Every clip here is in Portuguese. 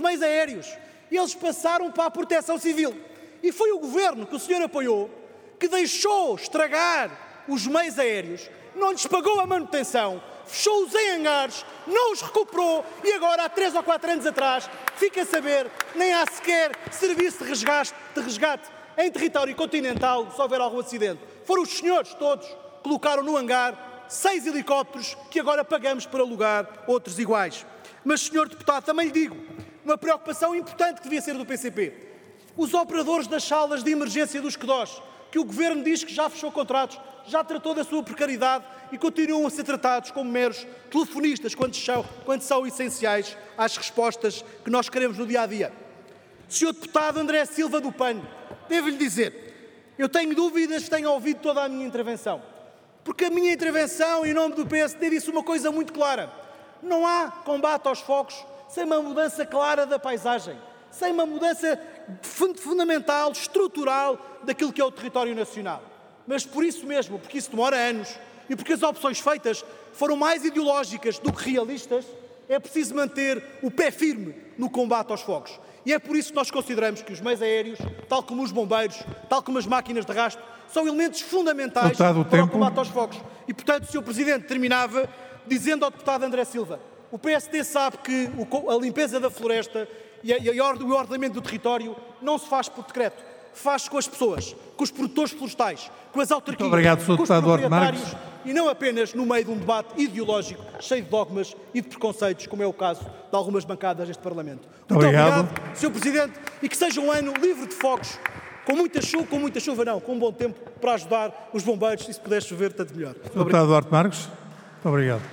meios aéreos. Eles passaram para a Proteção Civil. E foi o Governo que o senhor apoiou que deixou estragar os meios aéreos, não lhes pagou a manutenção, fechou-os em hangares, não os recuperou e agora, há 3 ou 4 anos atrás, fica a saber, nem há sequer serviço de resgate em território continental se houver algum acidente. Foram os senhores todos que colocaram no hangar 6 helicópteros que agora pagamos por alugar outros iguais. Mas, senhor deputado, também lhe digo, uma preocupação importante que devia ser do PCP. Os operadores das salas de emergência dos QDOS, que o Governo diz que já fechou contratos, já tratou da sua precariedade e continuam a ser tratados como meros telefonistas quando são essenciais às respostas que nós queremos no dia-a-dia. Senhor deputado André Silva do PAN, devo-lhe dizer, eu tenho dúvidas que tenha ouvido toda a minha intervenção, porque a minha intervenção, em nome do PSD, disse uma coisa muito clara. Não há combate aos fogos sem uma mudança clara da paisagem, sem uma mudança fundamental, estrutural, daquilo que é o território nacional. Mas por isso mesmo, porque isso demora anos e porque as opções feitas foram mais ideológicas do que realistas, é preciso manter o pé firme no combate aos fogos. E é por isso que nós consideramos que os meios aéreos, tal como os bombeiros, tal como as máquinas de rastro, são elementos fundamentais para o combate aos fogos. E, portanto, Sr. Presidente, terminava dizendo ao deputado André Silva, o PSD sabe que a limpeza da floresta e o ordenamento do território não se faz por decreto, faz com as pessoas, com os produtores florestais, com as autarquias, com os proprietários e não apenas no meio de um debate ideológico cheio de dogmas e de preconceitos, como é o caso de algumas bancadas deste Parlamento. Muito obrigado, Sr. Presidente, e que seja um ano livre de fogos, com muita chuva não, com um bom tempo para ajudar os bombeiros e se puder chover, tanto melhor. Deputado Duarte Marques, muito obrigado.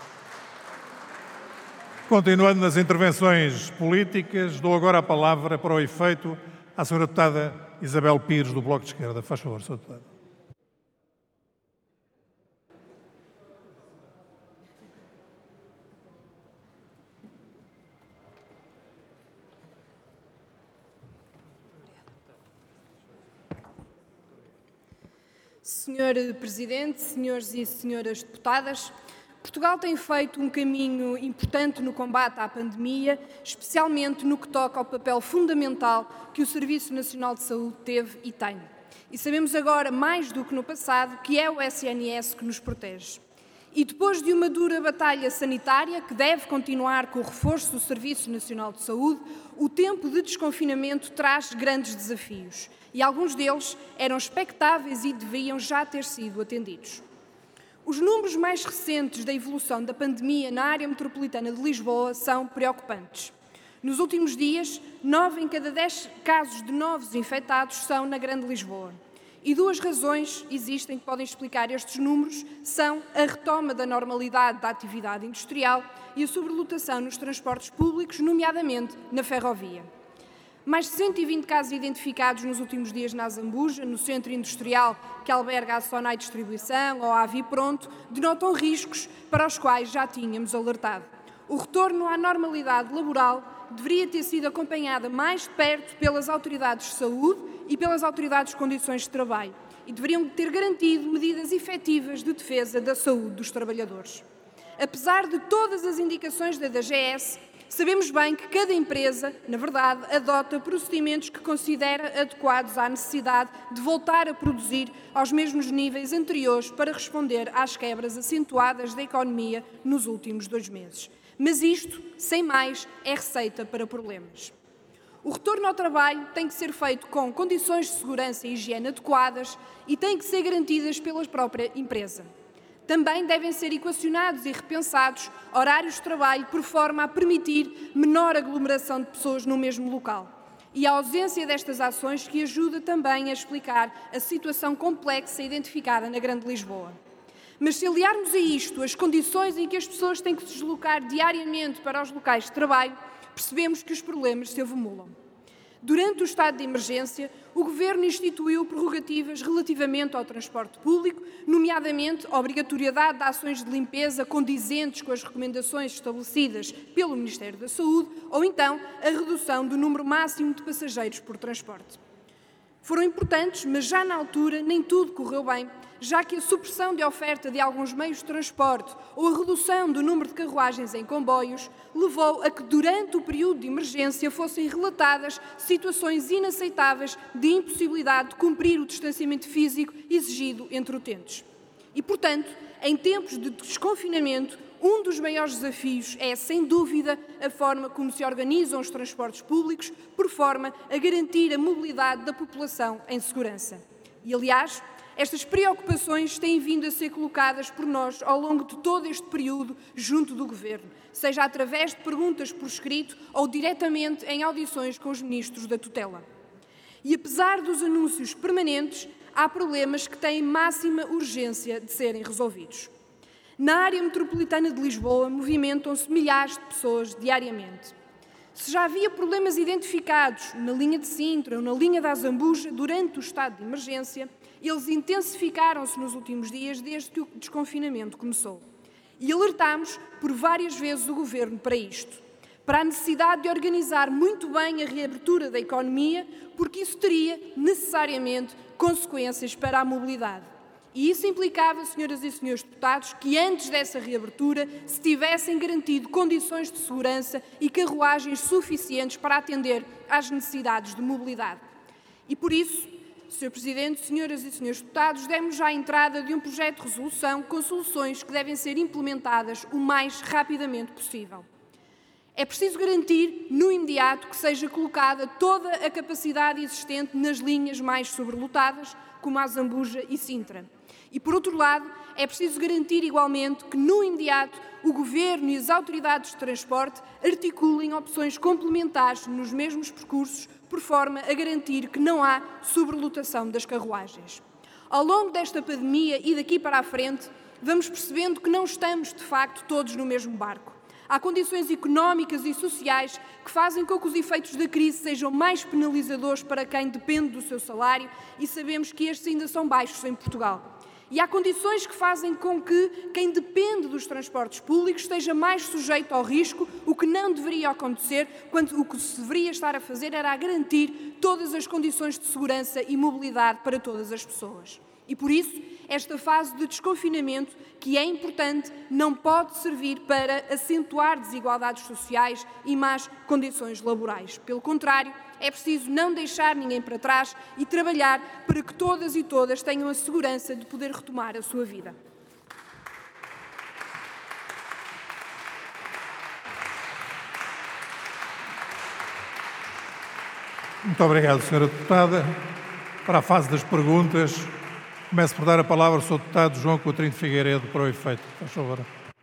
Continuando nas intervenções políticas, dou agora a palavra para o efeito à Sra. Deputada Isabel Pires, do Bloco de Esquerda. Faz favor, Sra. Deputada. Senhor Presidente, senhores e senhoras deputadas, Portugal tem feito um caminho importante no combate à pandemia, especialmente no que toca ao papel fundamental que o Serviço Nacional de Saúde teve e tem. E sabemos agora, mais do que no passado, que é o SNS que nos protege. E depois de uma dura batalha sanitária, que deve continuar com o reforço do Serviço Nacional de Saúde, o tempo de desconfinamento traz grandes desafios. E alguns deles eram expectáveis e deviam já ter sido atendidos. Os números mais recentes da evolução da pandemia na área metropolitana de Lisboa são preocupantes. Nos últimos dias, 9 em cada 10 casos de novos infectados são na Grande Lisboa. E 2 razões existem que podem explicar estes números, são a retoma da normalidade da atividade industrial e a sobrelotação nos transportes públicos, nomeadamente na ferrovia. Mais de 120 casos identificados nos últimos dias na Azambuja, no centro industrial que alberga a Sonai Distribuição ou a Avipronto, denotam riscos para os quais já tínhamos alertado. O retorno à normalidade laboral deveria ter sido acompanhada mais de perto pelas autoridades de saúde e pelas autoridades de condições de trabalho e deveriam ter garantido medidas efetivas de defesa da saúde dos trabalhadores. Apesar de todas as indicações da DGS, sabemos bem que cada empresa, na verdade, adota procedimentos que considera adequados à necessidade de voltar a produzir aos mesmos níveis anteriores para responder às quebras acentuadas da economia nos últimos 2 meses. Mas isto, sem mais, é receita para problemas. O retorno ao trabalho tem que ser feito com condições de segurança e higiene adequadas e têm que ser garantidas pela própria empresa. Também devem ser equacionados e repensados horários de trabalho por forma a permitir menor aglomeração de pessoas no mesmo local. E a ausência destas ações que ajuda também a explicar a situação complexa identificada na Grande Lisboa. Mas se aliarmos a isto as condições em que as pessoas têm que se deslocar diariamente para os locais de trabalho, percebemos que os problemas se avumulam. Durante o estado de emergência, o Governo instituiu prerrogativas relativamente ao transporte público, nomeadamente a obrigatoriedade de ações de limpeza condizentes com as recomendações estabelecidas pelo Ministério da Saúde ou então a redução do número máximo de passageiros por transporte. Foram importantes, mas já na altura nem tudo correu bem, já que a supressão de oferta de alguns meios de transporte ou a redução do número de carruagens em comboios levou a que, durante o período de emergência, fossem relatadas situações inaceitáveis de impossibilidade de cumprir o distanciamento físico exigido entre utentes. E, portanto, em tempos de desconfinamento, um dos maiores desafios é, sem dúvida, a forma como se organizam os transportes públicos, por forma a garantir a mobilidade da população em segurança. E, aliás, estas preocupações têm vindo a ser colocadas por nós ao longo de todo este período junto do Governo, seja através de perguntas por escrito ou diretamente em audições com os ministros da tutela. E apesar dos anúncios permanentes, há problemas que têm máxima urgência de serem resolvidos. Na área metropolitana de Lisboa movimentam-se milhares de pessoas diariamente. Se já havia problemas identificados na linha de Sintra ou na linha da Azambuja durante o estado de emergência, eles intensificaram-se nos últimos dias desde que o desconfinamento começou. E alertámos por várias vezes o Governo para isto, para a necessidade de organizar muito bem a reabertura da economia, porque isso teria necessariamente consequências para a mobilidade. E isso implicava, senhoras e senhores deputados, que antes dessa reabertura se tivessem garantido condições de segurança e carruagens suficientes para atender às necessidades de mobilidade. E por isso, Sr. Presidente, senhoras e senhores deputados, demos já a entrada de um projeto de resolução com soluções que devem ser implementadas o mais rapidamente possível. É preciso garantir, no imediato, que seja colocada toda a capacidade existente nas linhas mais sobrelotadas, como a Azambuja e Sintra. E, por outro lado, é preciso garantir igualmente que, no imediato, o Governo e as autoridades de transporte articulem opções complementares nos mesmos percursos, por forma a garantir que não há sobrelotação das carruagens. Ao longo desta pandemia e daqui para a frente, vamos percebendo que não estamos, de facto, todos no mesmo barco. Há condições económicas e sociais que fazem com que os efeitos da crise sejam mais penalizadores para quem depende do seu salário e sabemos que estes ainda são baixos em Portugal. E há condições que fazem com que quem depende dos transportes públicos esteja mais sujeito ao risco, o que não deveria acontecer, quando o que se deveria estar a fazer era a garantir todas as condições de segurança e mobilidade para todas as pessoas. E por isso, esta fase de desconfinamento, que é importante, não pode servir para acentuar desigualdades sociais e más condições laborais. Pelo contrário, é preciso não deixar ninguém para trás e trabalhar para que todas e todas tenham a segurança de poder retomar a sua vida. Muito obrigado, Sra. Deputada. Para a fase das perguntas, começo por dar a palavra ao Sr. Deputado João Coutrinho de Figueiredo para o efeito. Faz favor.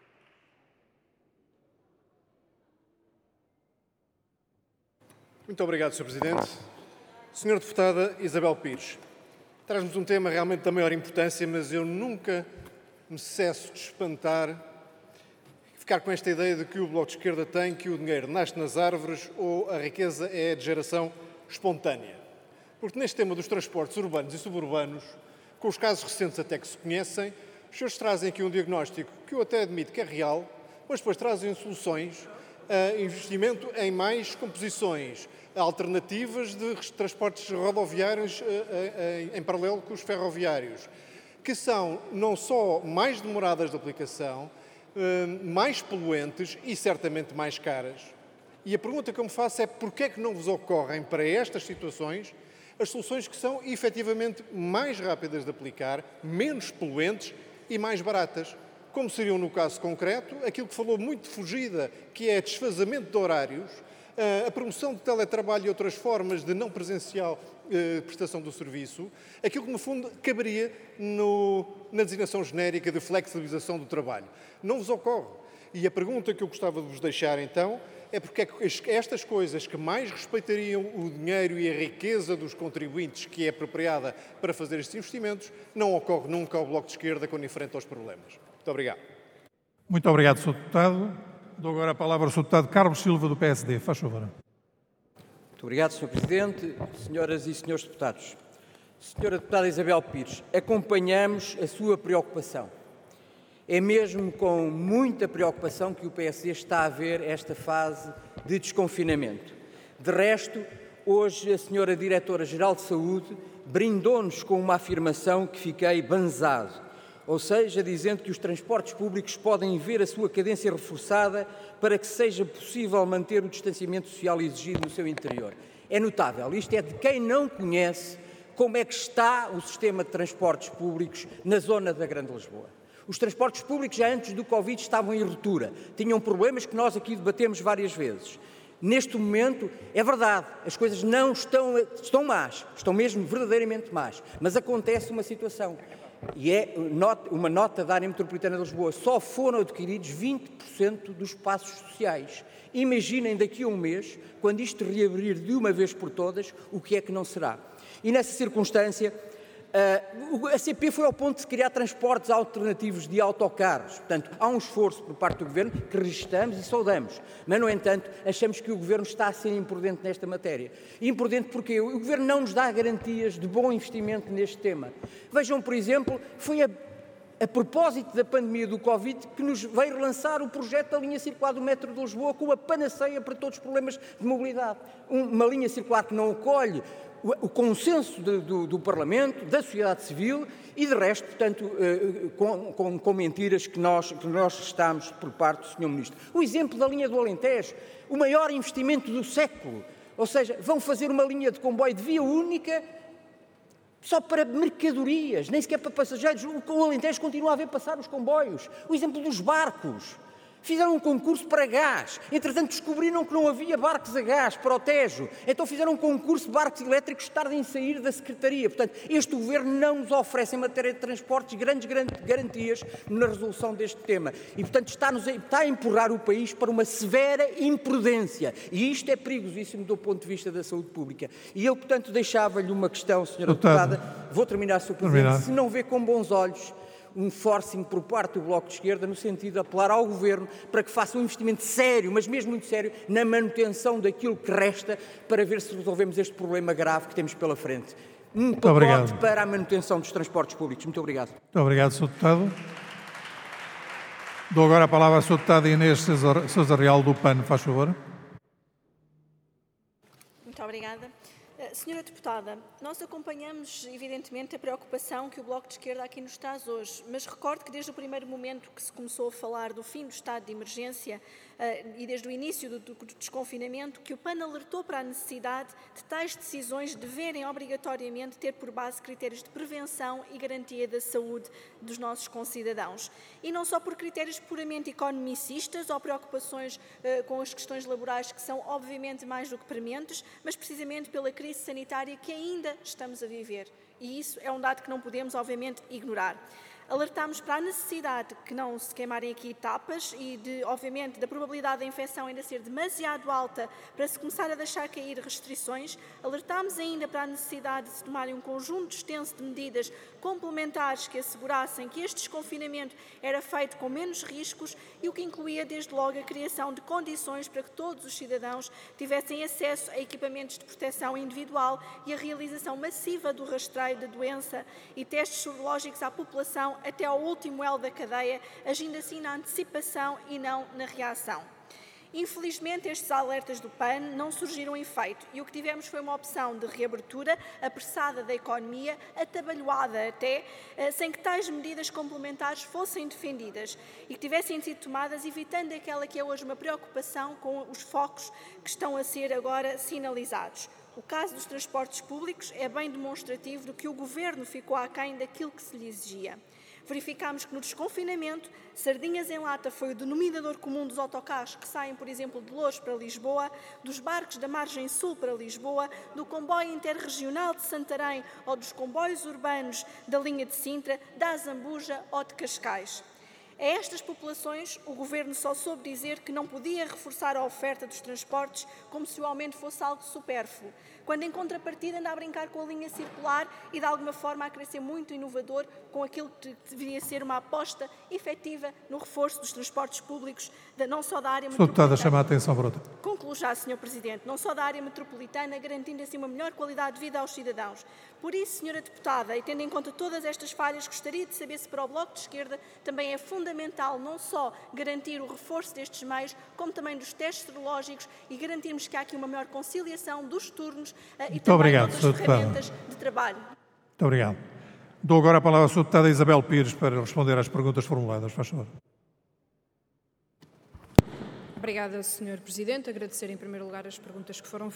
Muito obrigado, Sr. Presidente. Sra. Deputada Isabel Pires, traz-nos um tema realmente da maior importância, mas eu nunca me cesso de espantar e ficar com esta ideia de que o Bloco de Esquerda tem que o dinheiro nasce nas árvores ou a riqueza é de geração espontânea. Porque neste tema dos transportes urbanos e suburbanos, com os casos recentes até que se conhecem, os senhores trazem aqui um diagnóstico que eu até admito que é real, mas depois trazem soluções, investimento em mais composições alternativas de transportes rodoviários em paralelo com os ferroviários, que são não só mais demoradas de aplicação, mais poluentes e certamente mais caras. E a pergunta que eu me faço é porquê é que não vos ocorrem para estas situações as soluções que são efetivamente mais rápidas de aplicar, menos poluentes e mais baratas, como seriam no caso concreto, aquilo que falou muito de fugida, que é desfazamento de horários, a promoção de teletrabalho e outras formas de não presencial prestação do serviço, aquilo que no fundo caberia na designação genérica de flexibilização do trabalho. Não vos ocorre. E a pergunta que eu gostava de vos deixar então é porque é que estas coisas que mais respeitariam o dinheiro e a riqueza dos contribuintes que é apropriada para fazer estes investimentos não ocorre nunca ao Bloco de Esquerda quando enfrenta os problemas. Muito obrigado. Muito obrigado, Sr. Deputado. Dou agora a palavra ao Sr. Deputado Carlos Silva, do PSD. Faz favor. Muito obrigado, Sr. Presidente, senhoras e senhores deputados. Senhora Deputada Isabel Pires, acompanhamos a sua preocupação. É mesmo com muita preocupação que o PSD está a ver esta fase de desconfinamento. De resto, hoje a Senhora Diretora-Geral de Saúde brindou-nos com uma afirmação que fiquei banzado, ou seja, dizendo que os transportes públicos podem ver a sua cadência reforçada para que seja possível manter o distanciamento social exigido no seu interior. É notável, isto é de quem não conhece como é que está o sistema de transportes públicos na zona da Grande Lisboa. Os transportes públicos já antes do Covid estavam em ruptura, tinham problemas que nós aqui debatemos várias vezes. Neste momento, é verdade, as coisas não estão más, estão mesmo verdadeiramente más, mas acontece uma situação, e é uma nota da área metropolitana de Lisboa, só foram adquiridos 20% dos espaços sociais. Imaginem daqui a um mês, quando isto reabrir de uma vez por todas, o que é que não será. E nessa circunstância, a CP foi ao ponto de se criar transportes alternativos de autocarros. Portanto, há um esforço por parte do Governo que registramos e saudamos. Mas, no entanto, achamos que o Governo está a ser imprudente nesta matéria. Imprudente porque o Governo não nos dá garantias de bom investimento neste tema. Vejam, por exemplo, foi a propósito da pandemia do Covid que nos veio relançar o projeto da linha circular do metro de Lisboa com a panaceia para todos os problemas de mobilidade. Uma linha circular que não acolhe o consenso do Parlamento, da sociedade civil e, de resto, portanto, com mentiras que nós estamos por parte do Sr. Ministro. O exemplo da linha do Alentejo, o maior investimento do século, ou seja, vão fazer uma linha de comboio de via única só para mercadorias, nem sequer para passageiros. O Alentejo continua a ver passar os comboios. O exemplo dos barcos. Fizeram um concurso para gás. Entretanto, descobriram que não havia barcos a gás para o Tejo. Então fizeram um concurso de barcos elétricos que tardem em sair da Secretaria. Portanto, este Governo não nos oferece, em matéria de transportes, grandes garantias na resolução deste tema. E, portanto, está a empurrar o país para uma severa imprudência. E isto é perigosíssimo do ponto de vista da saúde pública. E eu, portanto, deixava-lhe uma questão, Sra. Deputada. Vou terminar, Sr. Presidente. Se não vê com bons olhos um forcing por parte do Bloco de Esquerda no sentido de apelar ao Governo para que faça um investimento sério, mas mesmo muito sério, na manutenção daquilo que resta para ver se resolvemos este problema grave que temos pela frente. Um pacote para a manutenção dos transportes públicos. Muito obrigado. Muito obrigado, Sr. Deputado. Dou agora a palavra à Sra. Deputada Inês Sousa Real do PAN. Faz favor. Muito obrigada. Senhora Deputada, nós acompanhamos, evidentemente, a preocupação que o Bloco de Esquerda aqui nos traz hoje, mas recordo que desde o primeiro momento que se começou a falar do fim do estado de emergência e desde o início do desconfinamento, que o PAN alertou para a necessidade de tais decisões deverem obrigatoriamente ter por base critérios de prevenção e garantia da saúde dos nossos concidadãos. E não só por critérios puramente economicistas ou preocupações com as questões laborais, que são obviamente mais do que prementes, mas precisamente pela crise sanitária que ainda estamos a viver. E isso é um dado que não podemos, obviamente, ignorar. Alertámos para a necessidade de que não se queimarem aqui etapas e, obviamente, da probabilidade da infecção ainda ser demasiado alta para se começar a deixar cair restrições. Alertámos ainda para a necessidade de se tomarem um conjunto extenso de medidas complementares que assegurassem que este desconfinamento era feito com menos riscos e o que incluía, desde logo, a criação de condições para que todos os cidadãos tivessem acesso a equipamentos de proteção individual e a realização massiva do rastreio da doença e testes sorológicos à população até ao último elo da cadeia, agindo assim na antecipação e não na reação. Infelizmente, estes alertas do PAN não surgiram em efeito e o que tivemos foi uma opção de reabertura apressada da economia, atabalhoada até, sem que tais medidas complementares fossem defendidas e que tivessem sido tomadas, evitando aquela que é hoje uma preocupação com os focos que estão a ser agora sinalizados. O caso dos transportes públicos é bem demonstrativo de que o Governo ficou aquém daquilo que se lhe exigia. Verificámos que no desconfinamento, sardinhas em lata foi o denominador comum dos autocarros que saem, por exemplo, de Loures para Lisboa, dos barcos da margem sul para Lisboa, do comboio interregional de Santarém ou dos comboios urbanos da linha de Sintra, da Azambuja ou de Cascais. A estas populações, o Governo só soube dizer que não podia reforçar a oferta dos transportes como se o aumento fosse algo supérfluo, quando em contrapartida anda a brincar com a linha circular e de alguma forma a querer ser muito inovador com aquilo que deveria ser uma aposta efetiva no reforço dos transportes públicos, não só da área metropolitana. Sr. Deputada, chama a atenção para outra. Concluo já, Sr. Presidente, não só da área metropolitana, garantindo assim uma melhor qualidade de vida aos cidadãos. Por isso, Sra. Deputada, e tendo em conta todas estas falhas, gostaria de saber se para o Bloco de Esquerda também é fundamental fundamental não só garantir o reforço destes meios, como também dos testes serológicos e garantirmos que há aqui uma maior conciliação dos turnos e também outras ferramentas de trabalho. Muito obrigado. Dou agora a palavra à Sra. Deputada Isabel Pires para responder às perguntas formuladas. Faz favor. Obrigada, Sr. Presidente. Agradecer em primeiro lugar as perguntas que foram